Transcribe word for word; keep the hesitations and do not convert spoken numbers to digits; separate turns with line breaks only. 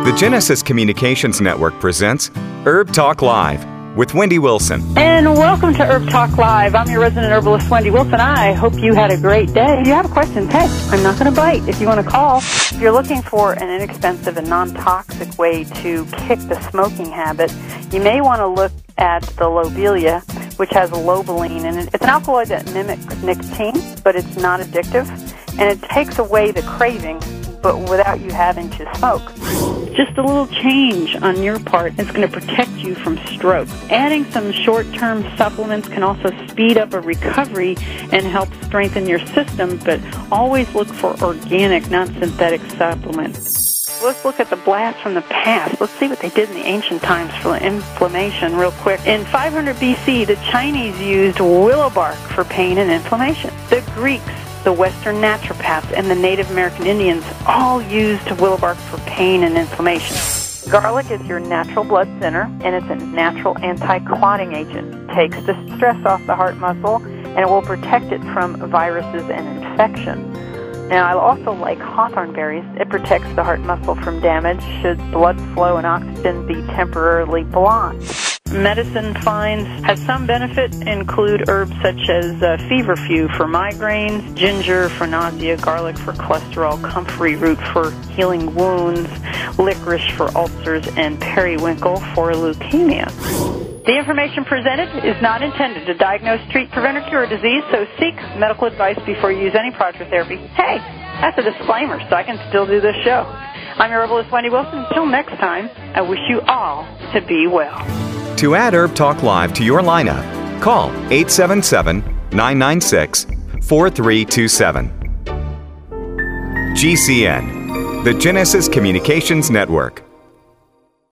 The Genesis Communications Network presents Herb Talk Live with Wendy Wilson.
And welcome to Herb Talk Live. I'm your resident herbalist, Wendy Wilson. I hope you had a great day. If you have a question, hey, I'm not going to bite if you want to call. If you're looking for an inexpensive and non-toxic way to kick the smoking habit, you may want to look at the lobelia, which has lobeline, and it's an alkaloid that mimics nicotine, but it's not addictive, and it takes away the craving, but without you having to smoke. Just a little change on your part is going to protect you from stroke. Adding some short-term supplements can also speed up a recovery and help strengthen your system, but always look for organic, not synthetic supplements. Let's look at the blast from the past. Let's see what they did in the ancient times for inflammation real quick. In five hundred B C, the Chinese used willow bark for pain and inflammation. The Greeks, the Western naturopaths, and the Native American Indians all used willow bark for pain and inflammation. Garlic is your natural blood thinner, and it's a natural anti-clotting agent. It takes the stress off the heart muscle, and it will protect it from viruses and infection. Now, I also like hawthorn berries. It protects the heart muscle from damage should blood flow and oxygen be temporarily blocked. Medicine finds has some benefit include herbs such as uh, feverfew for migraines, ginger for nausea, garlic for cholesterol, comfrey root for healing wounds, licorice for ulcers, and periwinkle for leukemia. The information presented is not intended to diagnose, treat, prevent, or cure a disease, so seek medical advice before you use any product or therapy. Hey, that's a disclaimer, so I can still do this show. I'm your herbalist, Wendy Wilson. Until next time, I wish you all to be well.
To add Herb Talk Live to your lineup, call eight seven seven, nine nine six, four three two seven. G C N, the Genesis Communications Network.